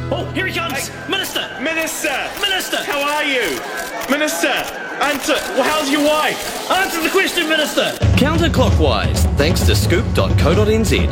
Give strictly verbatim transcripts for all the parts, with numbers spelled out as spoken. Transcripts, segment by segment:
Oh, here he comes! Hey. Minister! Minister! Minister! How are you? Minister! Answer! Well, how's your wife? Answer the question, Minister! Counterclockwise, thanks to scoop dot co dot n z.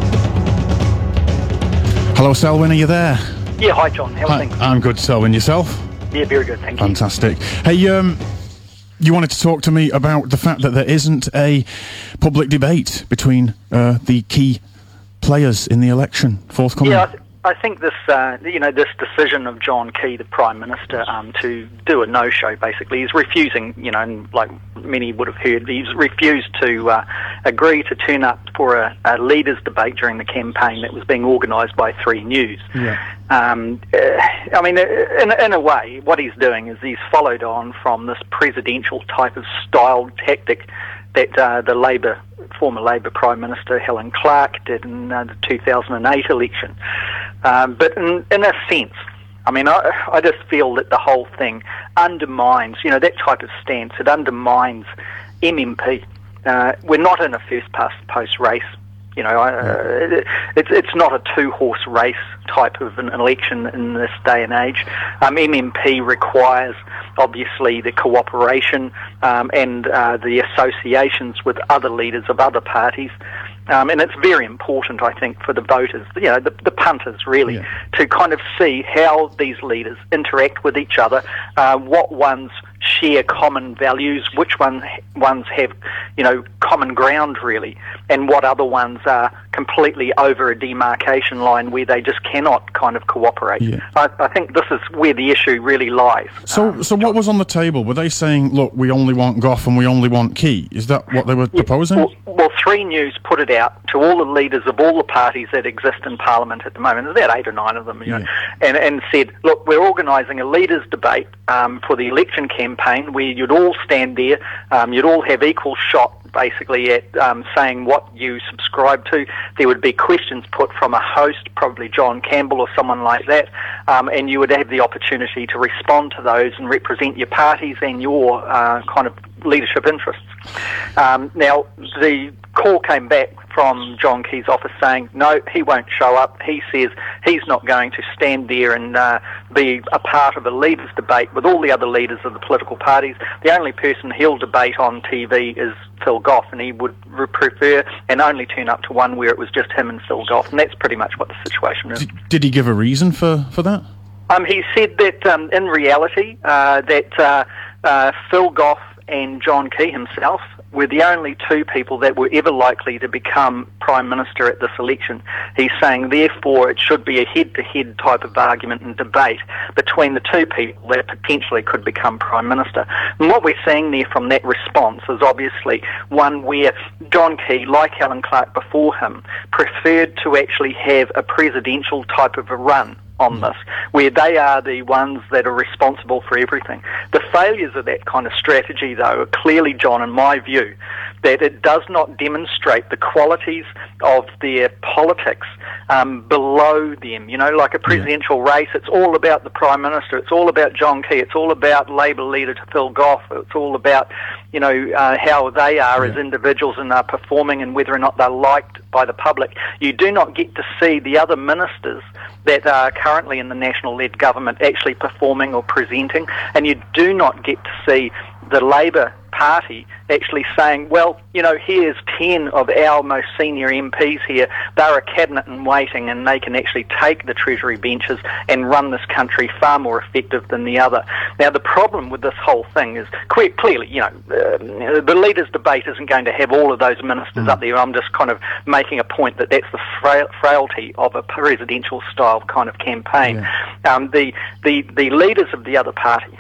Hello, Selwyn, are you there? Yeah, hi, John. How are things? I'm good, Selwyn. Yourself? Yeah, very good, thank you. Fantastic. Hey, um, you wanted to talk to me about the fact that there isn't a public debate between uh, the key players in the election forthcoming. Yeah, I, th- I think this, uh, you know, this decision of John Key, the Prime Minister, um, to do a no-show, basically, he's refusing, you know, and like many would have heard, he's refused to uh, agree to turn up for a, a leaders' debate during the campaign that was being organised by Three News. Yeah. Um, uh, I mean, in, in a way, what he's doing is he's followed on from this presidential type of style tactic that uh, the Labor, former Labor Prime Minister Helen Clark did in uh, the two thousand eight election. Um, but in, in a sense, I mean, I, I just feel that the whole thing undermines, you know, that type of stance, it undermines M M P. Uh, we're not in a first-past-the-post race. You know, uh, it's it's not a two-horse race type of an election in this day and age. Um, M M P requires, obviously, the cooperation um, and uh, the associations with other leaders of other parties. Um, and it's very important, I think, for the voters, you know, the, the punters, really, yeah. to kind of see how these leaders interact with each other, uh, what ones share common values, which one, ones have, you know, common ground, really, and what other ones are completely over a demarcation line where they just cannot kind of cooperate. Yeah. I, I think this is where the issue really lies. So, um, so what was on the table? Were they saying, look, we only want Gough and we only want Key? Is that what they were yeah, proposing? Well, well, Three News put it out to all the leaders of all the parties that exist in Parliament at the moment. There's about eight or nine of them, you yeah. know, and, and said, look, we're organising a leaders' debate um, for the election campaign where you'd all stand there, um, you'd all have equal shot, basically, at um, saying what you subscribe to. There would be questions put from a host, probably John Campbell or someone like that, um, and you would have the opportunity to respond to those and represent your parties and your uh, kind of leadership interests. Um, now, the call came back from John Key's office saying, no, he won't show up. He says he's not going to stand there and uh, be a part of a leaders' debate with all the other leaders of the political parties. The only person he'll debate on T V is Phil Gough, and he would re- prefer and only turn up to one where it was just him and Phil Gough, and that's pretty much what the situation is. Did, did he give a reason for, for that? Um, he said that um, in reality, uh, that uh, uh, Phil Gough and John Key himself were the only two people that were ever likely to become Prime Minister at this election. He's saying, therefore, it should be a head-to-head type of argument and debate between the two people that potentially could become Prime Minister. And what we're seeing there from that response is obviously one where John Key, like Helen Clark before him, preferred to actually have a presidential type of a run on this, where they are the ones that are responsible for everything. The failures of that kind of strategy, though, are clearly, John, in my view, that it does not demonstrate the qualities of their politics um, below them. You know, like a presidential yeah. race, it's all about the Prime Minister, it's all about John Key, it's all about Labour leader to Phil Gough, it's all about, you know, uh, how they are yeah. as individuals and are performing and whether or not they're liked by the public. You do not get to see the other ministers that are currently in the national-led government actually performing or presenting, and you do not get to see the Labour Party actually saying, well, you know, here's ten of our most senior M Ps here, they're a cabinet in waiting and they can actually take the Treasury benches and run this country far more effective than the other. Now, the problem with this whole thing is, clearly, you know, uh, the leaders' debate isn't going to have all of those ministers mm. up there. I'm just kind of making a point that that's the frail, frailty of a presidential-style kind of campaign. Yeah. Um, the, the, the leaders of the other party,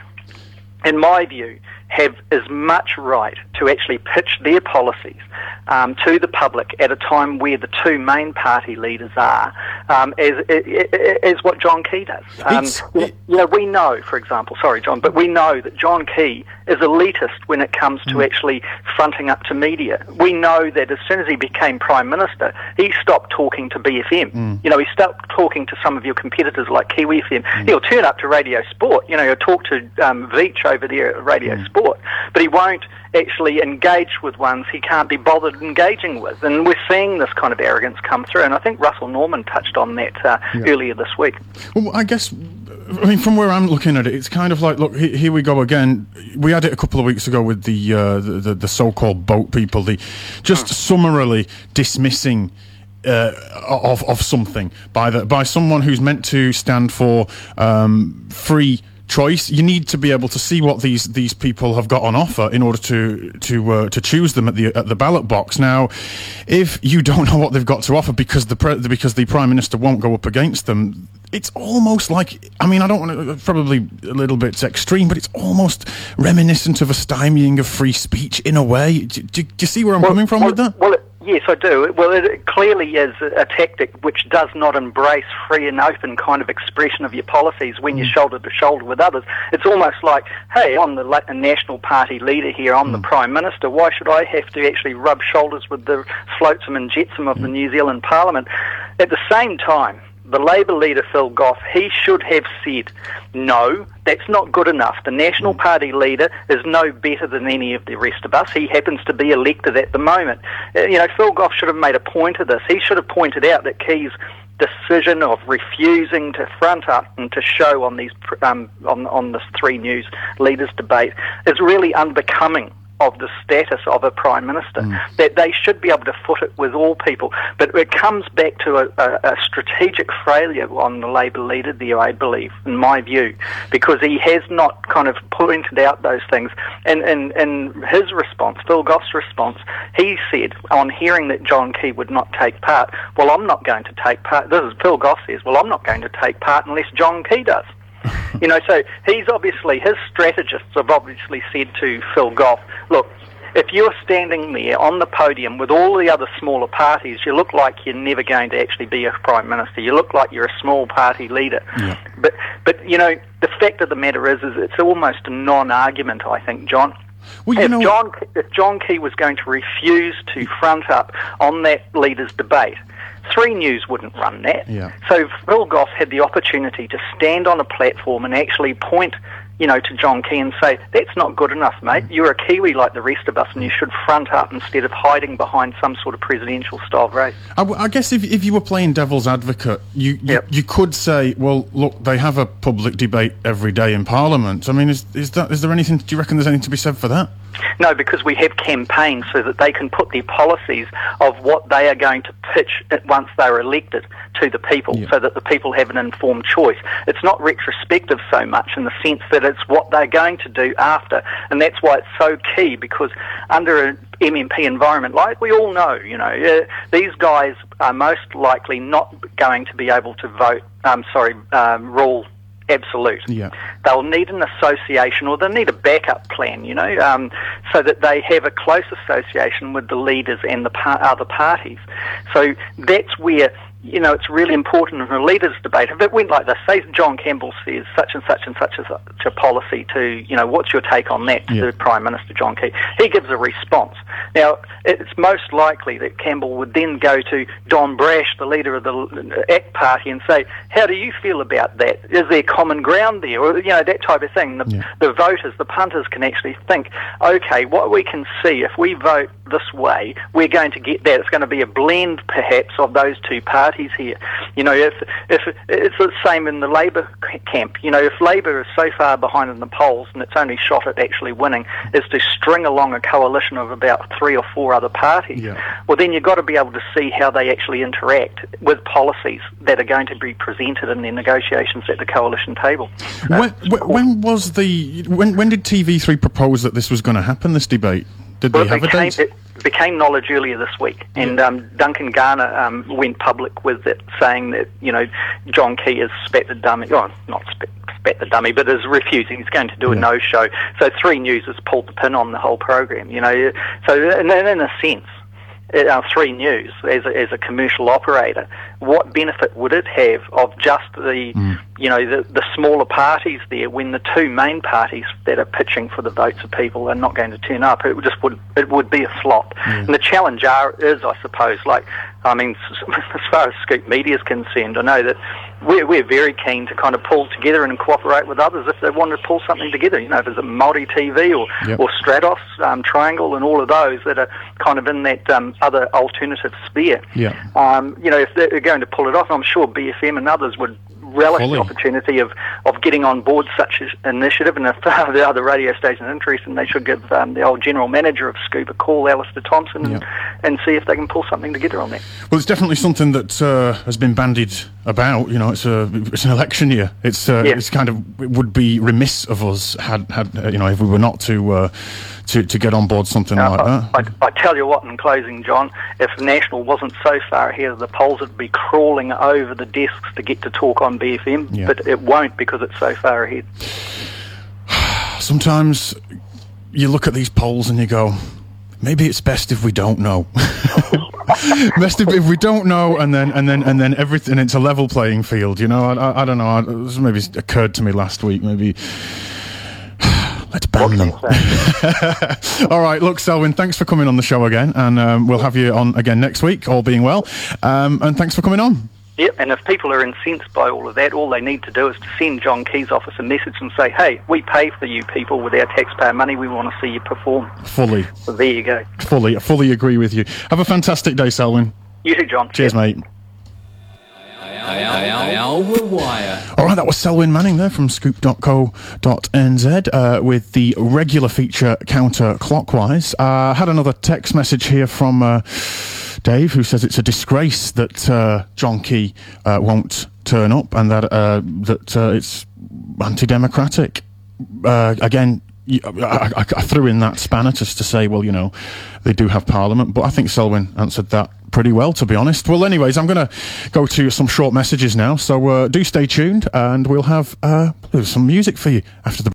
in my view, have as much right to actually pitch their policies um, to the public at a time where the two main party leaders are, um, as, as what John Key does. Um, it, you know, we know, for example, sorry, John, but we know that John Key is elitist when it comes to mm. actually fronting up to media. We know that as soon as he became Prime Minister, he stopped talking to B F M. Mm. You know, he stopped talking to some of your competitors like Kiwi F M. Mm. He'll turn up to Radio Sport. You know, he'll talk to um, Veach over there at Radio mm. Sport. support. But he won't actually engage with ones he can't be bothered engaging with. And we're seeing this kind of arrogance come through. And I think Russell Norman touched on that uh, yeah. earlier this week. Well, I guess, I mean, from where I'm looking at it, it's kind of like, look, he, here we go again. We had it a couple of weeks ago with the uh, the, the, the so-called boat people, the just mm. summarily dismissing Uh, of of something by the by someone who's meant to stand for um, free choice. You need to be able to see what these these people have got on offer in order to to uh, to choose them at the at the ballot box. Now, if you don't know what they've got to offer because the pre- because the Prime Minister won't go up against them, it's almost like, I mean, I don't want to, probably a little bit extreme, but it's almost reminiscent of a stymieing of free speech in a way. Do, do, do you see where I'm well, coming from well, with that? Well, it, yes, I do. Well, it clearly is a tactic which does not embrace free and open kind of expression of your policies when you're shoulder to shoulder with others. It's almost like, hey, I'm the la- National Party leader here, I'm mm. the Prime Minister, why should I have to actually rub shoulders with the flotsam and jetsam of mm. the New Zealand Parliament? At the same time, the Labour leader, Phil Goff, he should have said, no, that's not good enough. The National Party leader is no better than any of the rest of us. He happens to be elected at the moment. Uh, you know, Phil Goff should have made a point of this. He should have pointed out that Key's decision of refusing to front up and to show on these um, on, on this Three News leaders debate is really unbecoming of the status of a Prime Minister, mm. that they should be able to foot it with all people. But it comes back to a, a, a strategic failure on the Labour leader there, I believe, in my view, because he has not kind of pointed out those things. And in, in his response, Phil Goff's response, he said, on hearing that John Key would not take part, well, I'm not going to take part. This is Phil Goff says, well, I'm not going to take part unless John Key does. You know, so he's obviously, his strategists have obviously said to Phil Goff, look, if you're standing there on the podium with all the other smaller parties, you look like you're never going to actually be a Prime Minister. You look like you're a small party leader. Yeah. But, but you know, the fact of the matter is, is it's almost a non-argument, I think, John. Well, you if, know, John if John Key was going to refuse to front up on that leaders' debate, Three News wouldn't run that. Yeah. So Phil Goff had the opportunity to stand on a platform and actually point, you know, to John Key and say, that's not good enough, mate. You're a Kiwi like the rest of us and you should front up instead of hiding behind some sort of presidential-style race. I, I guess if if you were playing devil's advocate, you, you, yep. you could say, well, look, they have a public debate every day in Parliament. I mean, is, is, that, is there anything, do you reckon there's anything to be said for that? No, because we have campaigns so that they can put their policies of what they are going to pitch once they're elected to the people, yeah. so that the people have an informed choice. It's not retrospective so much in the sense that it's what they're going to do after, and that's why it's so key, because under an M M P environment, like we all know, you know, uh, these guys are most likely not going to be able to vote, um, sorry, um, rule absolute. Yeah. They'll need an association, or they'll need a backup plan, you know, um, so that they have a close association with the leaders and the par- other parties. So that's where, you know, it's really important in a leaders' debate. If it went like this, say John Campbell says such and such and such a, such a policy to, you know, what's your take on that to yeah. the Prime Minister, John Key? He gives a response. Now, it's most likely that Campbell would then go to Don Brash, the leader of the A C T Party, and say, how do you feel about that? Is there common ground there? Or, you know, that type of thing. The, yeah. the voters, the punters can actually think, okay, what we can see, if we vote this way, we're going to get that. It's going to be a blend, perhaps, of those two parties here. You know, if if it's the same in the Labour camp. You know, if Labour is so far behind in the polls and its only shot at actually winning is to string along a coalition of about three or four other parties, yeah. well, then you've got to be able to see how they actually interact with policies that are going to be presented in their negotiations at the coalition table. When, when, when was the when when did T V three propose that this was going to happen, this debate? Did well, they have became, a date? It became knowledge earlier this week, and um, Duncan Garner um, went public with it, saying that, you know, John Key has spat the dummy, oh, not spat, spat the dummy, but is refusing. He's going to do a yeah. no-show. So Three News has pulled the pin on the whole program, you know. So in, in a sense, uh, Three News, as a, as a commercial operator, what benefit would it have of just the, mm. you know, the, the smaller parties there when the two main parties that are pitching for the votes of people are not going to turn up? It would just would it would be a flop. Mm. And the challenge are, is, I suppose, like, I mean, as far as Scoop Media is concerned, I know that we're, we're very keen to kind of pull together and cooperate with others if they want to pull something together. You know, if it's a Māori T V or, yep. or Stratos, um, Triangle, and all of those that are kind of in that um, other alternative sphere. Yeah. Um, you know, if they're going to pull it off, I'm sure B F M and others would relish Fully. the opportunity of, of getting on board such an initiative, and if uh, the other radio stations are interested, they should give um, the old general manager of Scoop a call, Alistair Thompson, and, yeah. and see if they can pull something together on that. Well, it's definitely something that uh, has been bandied about. You know, it's a it's an election year. It's uh, yeah. it's kind of, it would be remiss of us had had uh, you know, if we were not to uh, to to get on board something uh, like I, that. I, I tell you what, in closing, John, if National wasn't so far ahead of the polls, it'd be crawling over the desks to get to talk on B F M, yeah. but it won't because it's so far ahead. Sometimes you look at these polls and you go, maybe it's best if we don't know. Best if, if we don't know, and then and then and then everything. It's a level playing field, you know. I, I, I don't know. I, this maybe occurred to me last week. Maybe let's ban them. All right, look, Selwyn, thanks for coming on the show again, and um, we'll have you on again next week, all being well. Um, and thanks for coming on. Yep, and if people are incensed by all of that, all they need to do is to send John Key's office a message and say, hey, we pay for you people with our taxpayer money, we want to see you perform. Fully. So there you go. Fully, fully agree with you. Have a fantastic day, Selwyn. You too, John. Cheers, yep. mate. All right, that was Selwyn Manning there from scoop dot co dot n z uh, with the regular feature Counterclockwise. Uh, had another text message here from uh, Dave, who says it's a disgrace that uh, John Key uh, won't turn up, and that uh, that uh, it's anti-democratic. Uh, again, I, I, I threw in that spanner just to say, well, you know, they do have Parliament, but I think Selwyn answered that pretty well, to be honest. Well, anyways, I'm going to go to some short messages now, so uh, do stay tuned, and we'll have uh, some music for you after the